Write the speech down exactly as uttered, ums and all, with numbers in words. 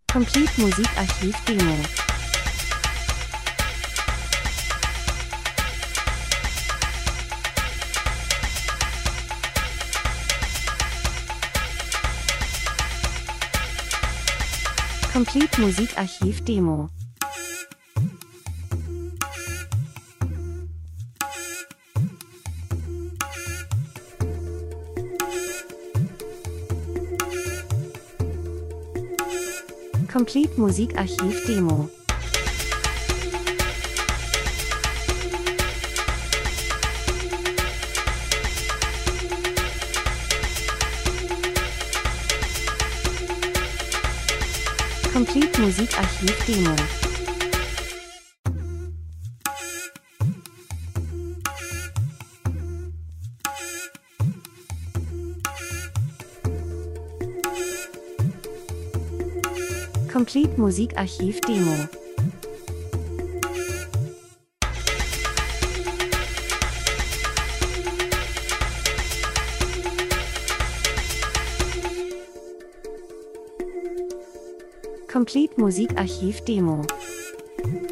Complete Musikarchiv Demo. Complete Musikarchiv Demo. Complete Musikarchiv Demo. Complete Musikarchiv Demo. Complete Musikarchiv Demo. Complete Musikarchiv Demo.